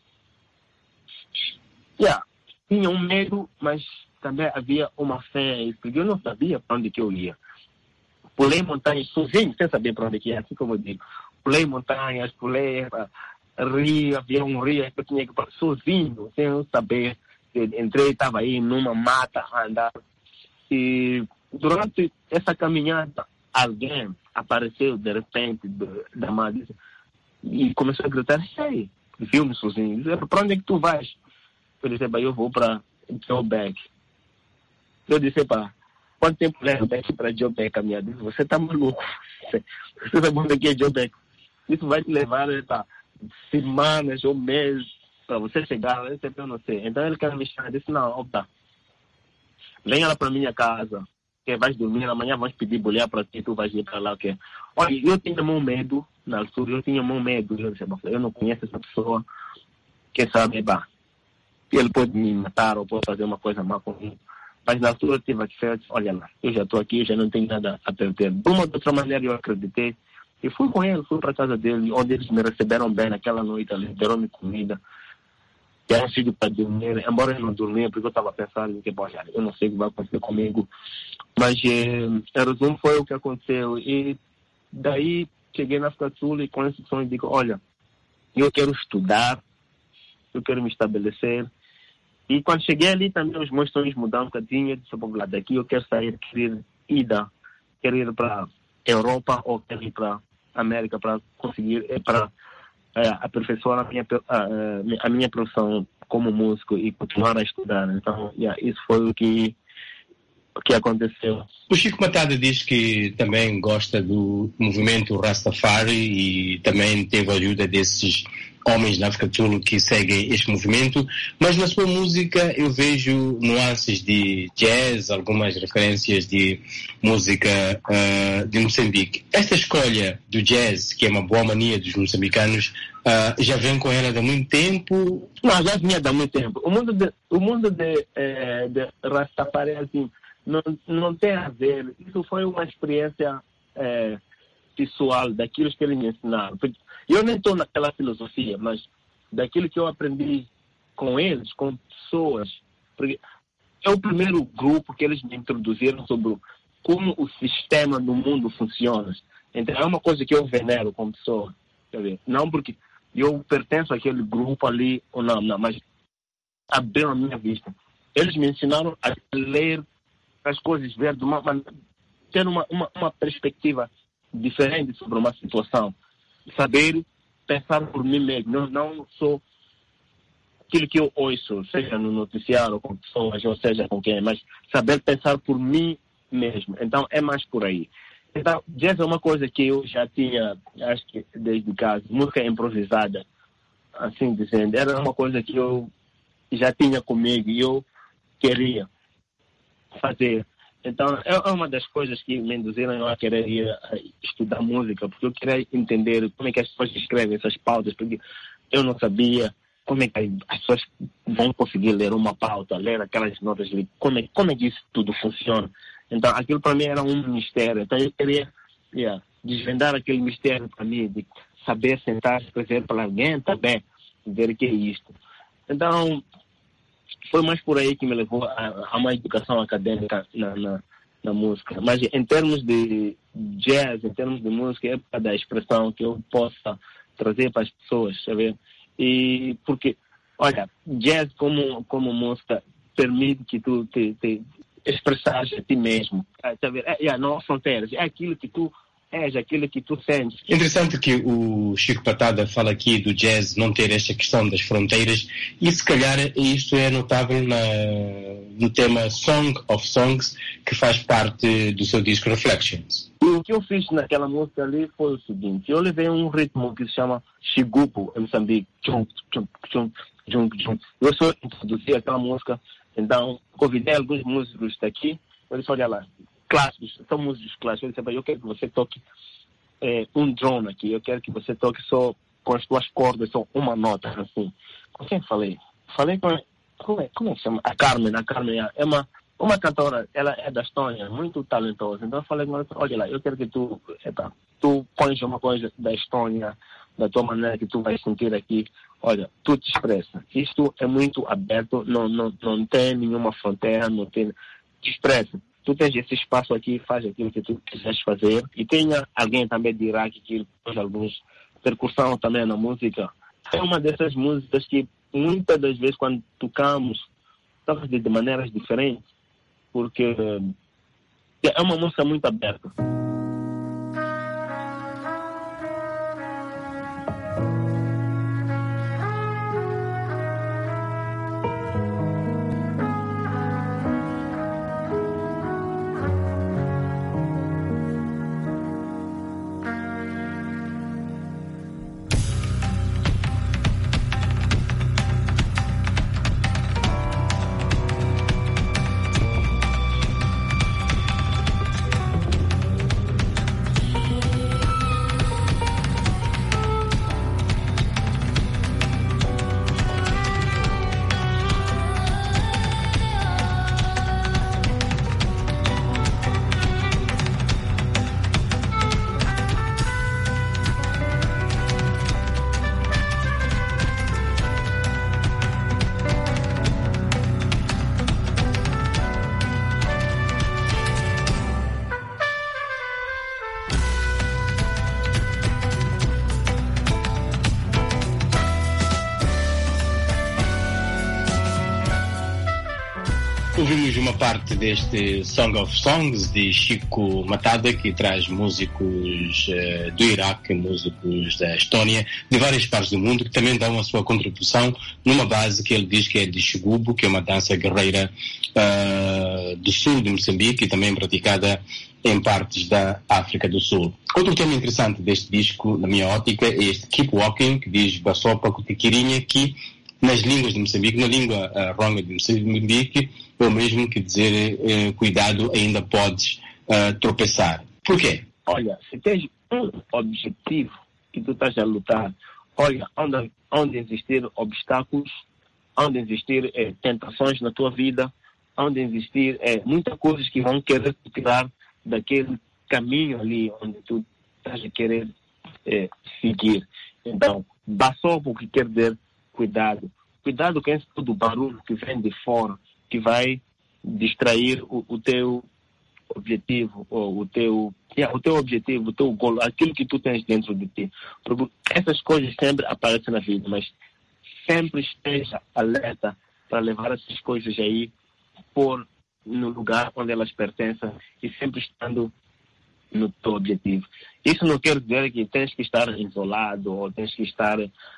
tinha um medo, mas também havia uma fé, porque eu não sabia para onde que eu ia. Pulei montanhas sozinho, sem saber para onde que ia, assim como eu digo. Pulei montanhas, pulei rio, havia um rio que eu tinha que ir sozinho, sem eu saber. Entrei, estava aí numa mata a andar. E durante essa caminhada, alguém apareceu de repente da mata e começou a gritar: "Ei, viu-me sozinho." Disse: "Para onde é que tu vais?" Eu disse: "Eu vou para Joburg." Eu disse: "Quanto tempo leva daqui para Joburg caminhar?" Disse: "Você está maluco. Você sabe onde é Joburg? Isso vai te levar semanas ou meses para você chegar. Eu não sei." Então ele quer me chamar. Eu disse: "Não, opa. Venha lá para minha casa, que vais dormir, amanhã vamos pedir bolha para ti, tu vais ir para lá." Okay? Olha, eu tinha meu medo, na altura, eu disse: "Eu não conheço essa pessoa, quem sabe, ele pode me matar ou pode fazer uma coisa má comigo." Mas na altura eu tive que ser: "Olha lá, eu já estou aqui, eu já não tenho nada a perder." De uma ou de outra maneira eu acreditei e fui com ele, fui para a casa dele, onde eles me receberam bem naquela noite, ali, deram-me comida. Era um sítio para dormir, embora eu não dormia, porque eu estava pensando que, eu não sei o que vai acontecer comigo. Mas, em resumo, foi o que aconteceu. E daí, cheguei na África do Sul e com esse sonho digo: olha, eu quero estudar, eu quero me estabelecer. E quando cheguei ali também, os meus sonhos mudaram um bocadinho. Eu disse: lá daqui eu quero sair, quero ir para a Europa ou quero ir para a América para conseguir, para aperfeiçoar a minha profissão como músico e continuar a estudar." Então, isso foi o que aconteceu. O Chico Matada diz que também gosta do movimento Rastafari e também teve a ajuda desses homens na África do Sul que seguem este movimento, mas na sua música eu vejo nuances de jazz, algumas referências de música de Moçambique. Esta escolha do jazz, que é uma boa mania dos moçambicanos, já vem com ela há muito tempo? Não, já vinha há muito tempo. O mundo de Rastafari, assim, não tem a ver. Isso foi uma experiência pessoal daquilo que eles me ensinaram. Eu nem estou naquela filosofia, mas daquilo que eu aprendi com eles, com pessoas, porque é o primeiro grupo que eles me introduziram sobre como o sistema do mundo funciona. Então é uma coisa que eu venero como pessoa. Não porque eu pertenço àquele grupo ali ou não, mas abriram a minha vista. Eles me ensinaram a ler as coisas, ver ter uma perspectiva diferente sobre uma situação. Saber pensar por mim mesmo. Não sou aquilo que eu ouço, seja no noticiário, com pessoas, ou seja com quem, mas saber pensar por mim mesmo. Então é mais por aí. Então, jazz é uma coisa que eu já tinha, acho que desde casa, música improvisada, assim dizendo, era uma coisa que eu já tinha comigo e eu queria fazer. Então, é uma das coisas que me induziram a querer ir a estudar música, porque eu queria entender como é que as pessoas escrevem essas pautas, porque eu não sabia como é que as pessoas vão conseguir ler uma pauta, ler aquelas notas, como é que isso tudo funciona. Então, aquilo para mim era um mistério. Então, eu queria desvendar aquele mistério para mim, de saber sentar, escrever para alguém também, ver o que é isto. Então, foi mais por aí que me levou a uma educação acadêmica na música. Mas em termos de jazz, em termos de música, é para da expressão que eu possa trazer para as pessoas, sabe? E porque, olha, jazz como música permite que tu te expressares a ti mesmo, sabe? Não há fronteiras, é aquilo que tu és aquilo que tu sentes. Interessante que o Chico Patada fala aqui do jazz não ter esta questão das fronteiras, e se calhar isso é notável no tema Song of Songs, que faz parte do seu disco Reflections. E o que eu fiz naquela música ali foi o seguinte: eu levei um ritmo que se chama Xigupo, em Moçambique. Eu só introduzi aquela música, então convidei alguns músicos daqui. Eu disse, olha lá, clássicos, são músicos clássicos. Eu disse, eu quero que você toque um drone aqui, eu quero que você toque só com as tuas cordas, só uma nota, assim. Com quem falei? Falei com, como é que chama? A Carmen é uma cantora, ela é da Estônia, muito talentosa. Então eu falei com ela, olha lá, eu quero que tu pões uma coisa da Estônia, da tua maneira que tu vais sentir aqui. Olha, tu te expressa. Isto é muito aberto, não tem nenhuma fronteira, não tem... Te expressa. Tu tens esse espaço aqui, faz aquilo que tu quiseres fazer. E tenha alguém também de Iraque que faz alguns percussão também na música. É uma dessas músicas que muitas das vezes quando tocamos, tocamos de maneiras diferentes, porque é uma música muito aberta. Ouvimos uma parte deste Song of Songs de Chico Matada, que traz músicos do Iraque, músicos da Estónia, de várias partes do mundo, que também dão a sua contribuição numa base que ele diz que é de Xigubo, que é uma dança guerreira do sul de Moçambique e também praticada em partes da África do Sul. Outro tema interessante deste disco, na minha ótica, é este Keep Walking, que diz Bassopa Kutiquirinha, que nas línguas de Moçambique, na língua ronga de Moçambique, é o mesmo que dizer cuidado, ainda podes tropeçar. Por quê? Olha, se tens um objetivo que tu estás a lutar, olha, onde existir obstáculos, onde existir tentações na tua vida, onde existir muitas coisas que vão querer te tirar daquele caminho ali onde tu estás a querer seguir. Então, Bassopa, o que quer dizer cuidado. Cuidado com esse todo barulho que vem de fora, que vai distrair o teu objetivo, ou o teu objetivo, o teu golo, aquilo que tu tens dentro de ti. Porque essas coisas sempre aparecem na vida, mas sempre esteja alerta para levar essas coisas aí por no lugar onde elas pertencem e sempre estando no teu objetivo. Isso não quer dizer que tens que estar isolado ou tens que estar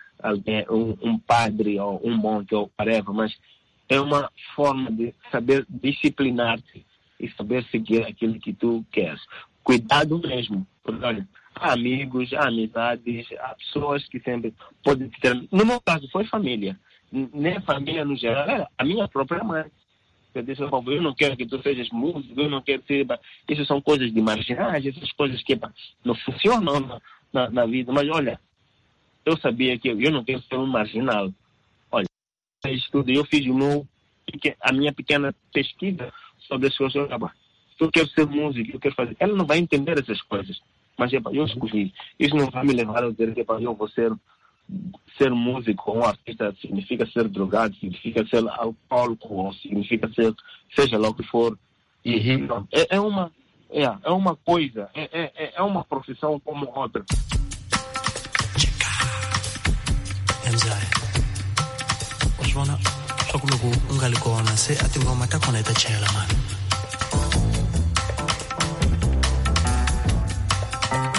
um padre ou um monge ou whatever, mas é uma forma de saber disciplinar-te e saber seguir aquilo que tu queres. Cuidado mesmo, porque olha, há amigos, há amizades, há pessoas que sempre podem ter. No meu caso foi família, nem família no geral, era a minha própria mãe. Eu disse, eu não quero que tu sejas músico, eu não quero ser... Isso são coisas de marginais, essas coisas que não funcionam na vida, mas olha, eu sabia que eu não quero ser um marginal. Olha, eu fiz a minha pequena pesquisa sobre as coisas. Eu quero ser músico, eu quero fazer. Ela não vai entender essas coisas, mas eu escolhi. Isso não vai me levar a dizer que eu vou ser músico ou um artista, significa ser drogado, significa ser alcoólico, ou significa ser, seja lá o que for. Não, é uma coisa, é uma profissão como outra. Emzaya usibona sokuloko ungalikona se atingoma takhona itachela mani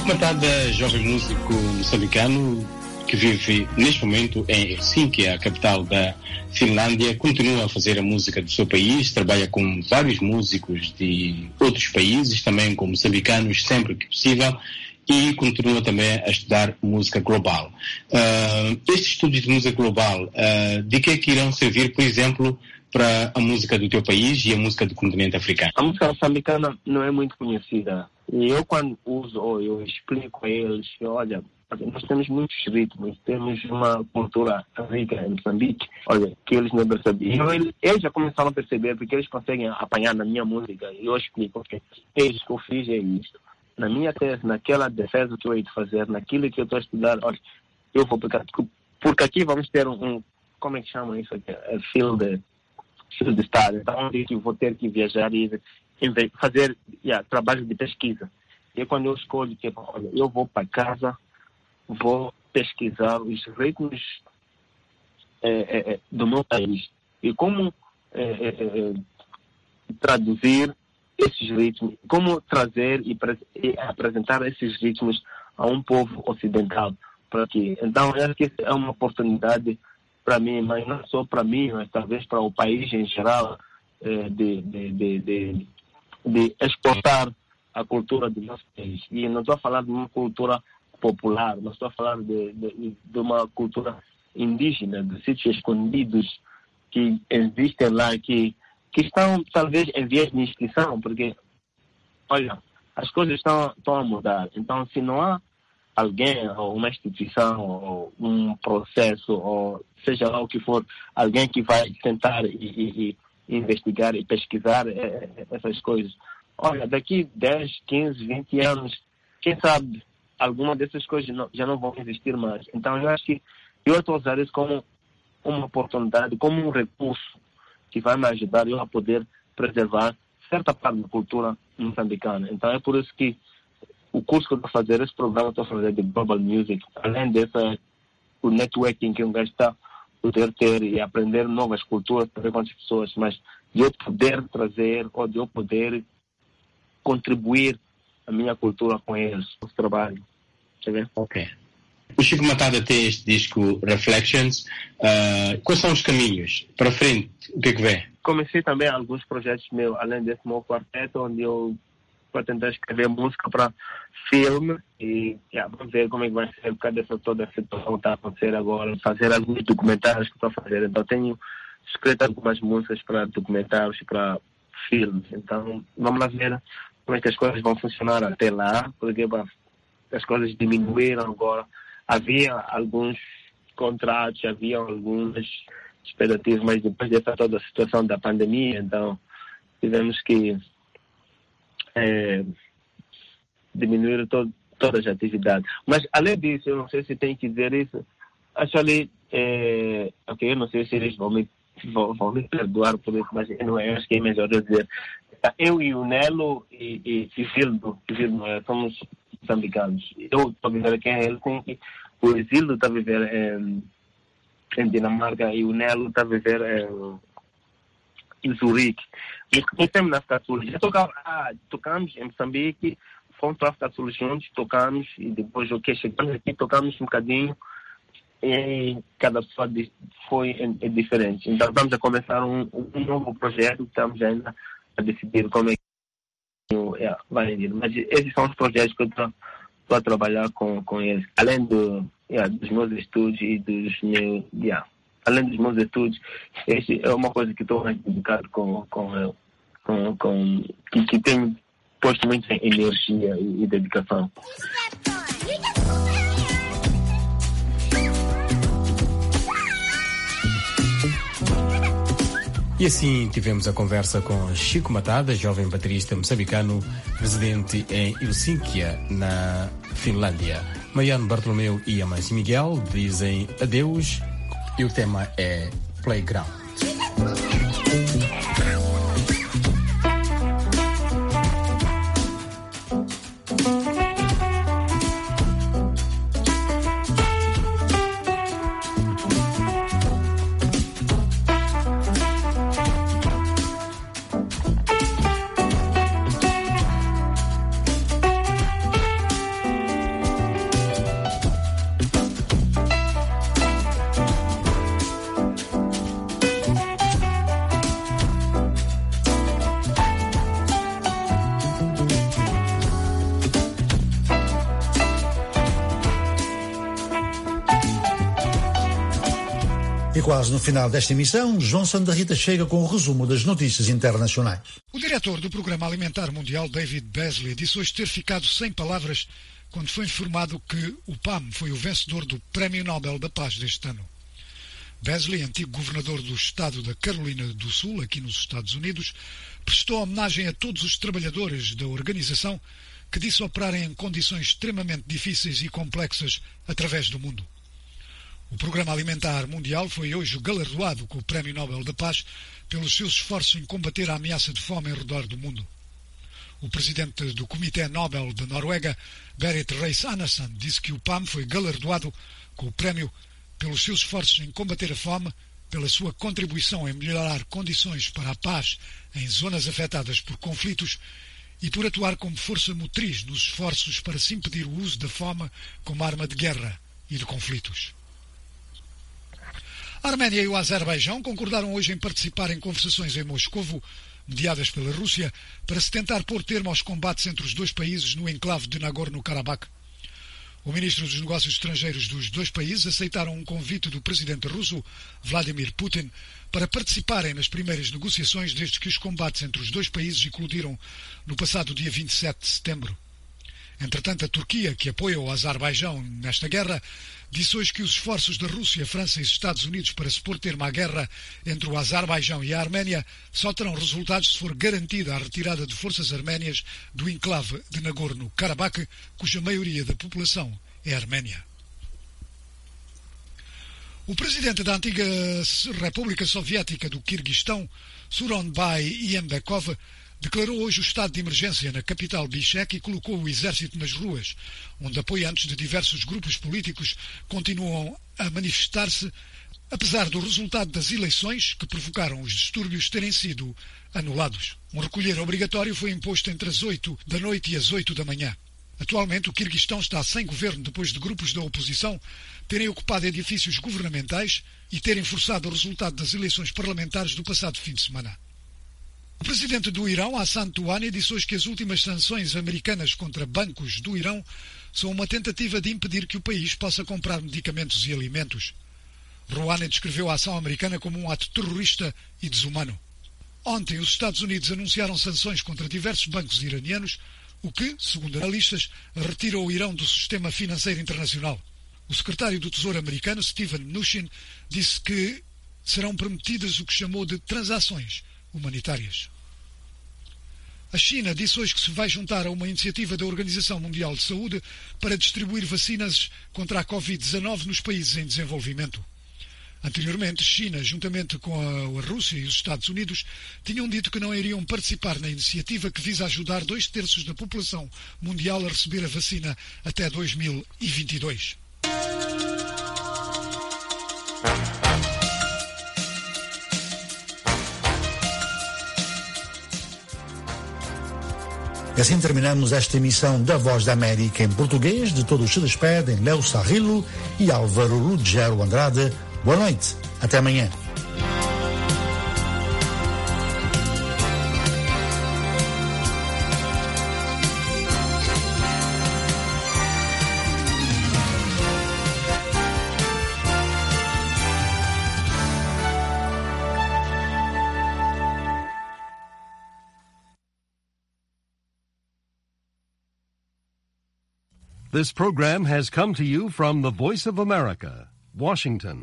Matada, jovem músico moçambicano que vive neste momento em Helsinki, a capital da Finlândia, continua a fazer a música do seu país, trabalha com vários músicos de outros países, também com moçambicanos, sempre que possível, e continua também a estudar música global. Estes estudos de música global, de que é que irão servir, por exemplo, para a música do teu país e a música do continente africano? A música moçambicana não é muito conhecida. E eu, quando uso, ou eu explico a eles, olha, nós temos muitos ritmos, temos uma cultura rica em Moçambique, olha, que eles não percebiam. Eles já começaram a perceber, porque eles conseguem apanhar na minha música, e eu explico, ok, eles que eu fiz é isto. Na minha tese, naquela defesa que eu hei de fazer, naquilo que eu estou a estudar, olha, eu vou porque aqui vamos ter como é que chamam isso aqui? Field study. Então, onde eu vou ter que viajar e fazer trabalho de pesquisa. E quando eu escolho que olha, eu vou para casa, vou pesquisar os ritmos do meu país e como traduzir esses ritmos, como trazer e apresentar esses ritmos a um povo ocidental. Para quê? Então, eu acho que é uma oportunidade para mim, mas não só para mim, mas talvez para o país em geral, de exportar a cultura do nosso país. E não estou a falar de uma cultura popular, mas estou a falar de uma cultura indígena, de sítios escondidos que existem lá, que estão talvez em vias de extinção, porque, olha, as coisas estão a mudar. Então, se não há alguém, ou uma instituição, ou um processo, ou seja lá o que for, alguém que vai tentar e investigar e pesquisar essas coisas, olha, daqui 10, 15, 20 anos, quem sabe, alguma dessas coisas já não vão existir mais. Então, eu acho que eu estou a usar isso como uma oportunidade, como um recurso que vai me ajudar eu a poder preservar certa parte da cultura moçambicana. Então, é por isso que o curso que eu estou a fazer, esse programa que eu estou a fazer de Global Music, além o networking que um gajo está a poder ter e aprender novas culturas, saber com as pessoas, mas de eu poder trazer ou de eu poder contribuir a minha cultura com eles, o trabalho. Ok. O Chico Matada tem este disco Reflections. Quais são os caminhos para frente? O que é que vem? Comecei também alguns projetos meus, além desse meu quarteto, onde eu vou tentar escrever música para filme e vamos ver como é que vai ser por causa toda a situação que está a acontecer agora, fazer alguns documentários que estou a fazer. Então tenho escrito algumas músicas para documentários e para filmes. Então vamos lá ver como é que as coisas vão funcionar até lá, porque as coisas diminuíram agora. Havia alguns contratos, havia algumas expectativas, mas depois dessa toda a situação da pandemia, então tivemos que diminuir todas as atividades. Mas, além disso, eu não sei se tenho que dizer isso, acho ali, ok, eu não sei se eles vão me perdoar por isso, mas eu acho que é melhor eu dizer. Eu e o Nelo e Vildo, somos moçambicanos. Eu estou a viver aqui em Helsinki, o Isildo está a viver em Dinamarca e o Nelo está a viver em Zurique. E temos na África Sul. Já tocamos em Moçambique, fomos para a África Sul juntos, tocamos e depois chegamos aqui, tocamos um bocadinho e cada pessoa foi diferente. Então estamos a começar um novo projeto, estamos ainda a decidir como é que vai ir. Mas esses são os projetos que eu estou a trabalhar com eles. Além dos meus estudos e dos meus... além dos meus estudos, essa é uma coisa que estou mais dedicado que tenho posto muita energia e dedicação. E assim tivemos a conversa com Chico Matada, jovem baterista moçambicano, residente em Helsinki, na Finlândia. Mariano Bartolomeu e Amâncio Miguel dizem adeus e o tema é Playground. E quase no final desta emissão, João Santa Rita chega com o resumo das notícias internacionais. O diretor do Programa Alimentar Mundial, David Beasley, disse hoje ter ficado sem palavras quando foi informado que o PAM foi o vencedor do Prémio Nobel da Paz deste ano. Beasley, antigo governador do estado da Carolina do Sul, aqui nos Estados Unidos, prestou homenagem a todos os trabalhadores da organização que disse operarem em condições extremamente difíceis e complexas através do mundo. O Programa Alimentar Mundial foi hoje galardoado com o Prémio Nobel da Paz pelos seus esforços em combater a ameaça de fome em redor do mundo. O presidente do Comitê Nobel da Noruega, Berit Reiss-Andersen, disse que o PAM foi galardoado com o prémio pelos seus esforços em combater a fome, pela sua contribuição em melhorar condições para a paz em zonas afetadas por conflitos e por atuar como força motriz nos esforços para se impedir o uso da fome como arma de guerra e de conflitos. A Arménia e o Azerbaijão concordaram hoje em participar em conversações em Moscovo, mediadas pela Rússia, para se tentar pôr termo aos combates entre os dois países no enclave de Nagorno-Karabakh. O ministro dos Negócios Estrangeiros dos dois países aceitaram um convite do presidente russo, Vladimir Putin, para participarem nas primeiras negociações desde que os combates entre os dois países eclodiram no passado dia 27 de setembro. Entretanto, a Turquia, que apoia o Azerbaijão nesta guerra, disse hoje que os esforços da Rússia, França e Estados Unidos para se pôr termo à guerra entre o Azerbaijão e a Arménia só terão resultados se for garantida a retirada de forças arménias do enclave de Nagorno-Karabakh, cuja maioria da população é arménia. O presidente da antiga República Soviética do Quirguistão, Sooronbay Jeenbekov, declarou hoje o estado de emergência na capital Bishkek e colocou o exército nas ruas, onde apoiantes de diversos grupos políticos continuam a manifestar-se, apesar do resultado das eleições que provocaram os distúrbios terem sido anulados. Um recolher obrigatório foi imposto entre as 8 da noite e as 8 da manhã. Atualmente, o Quirguistão está sem governo depois de grupos da oposição terem ocupado edifícios governamentais e terem forçado o resultado das eleições parlamentares do passado fim de semana. O presidente do Irão, Hassan Rouhani, disse hoje que as últimas sanções americanas contra bancos do Irão são uma tentativa de impedir que o país possa comprar medicamentos e alimentos. Rouhani descreveu a ação americana como um ato terrorista e desumano. Ontem, os Estados Unidos anunciaram sanções contra diversos bancos iranianos, o que, segundo analistas, retira o Irão do sistema financeiro internacional. O secretário do Tesouro americano, Steven Mnuchin, disse que serão permitidas o que chamou de transações humanitárias. A China disse hoje que se vai juntar a uma iniciativa da Organização Mundial de Saúde para distribuir vacinas contra a Covid-19 nos países em desenvolvimento. Anteriormente, China, juntamente com a Rússia e os Estados Unidos, tinham dito que não iriam participar na iniciativa que visa ajudar 2/3 da população mundial a receber a vacina até 2022. E assim terminamos esta emissão da Voz da América em português. De todos se despedem Léo Sarrilo e Álvaro Ruggiero Andrade. Boa noite. Até amanhã. This program has come to you from the Voice of America, Washington.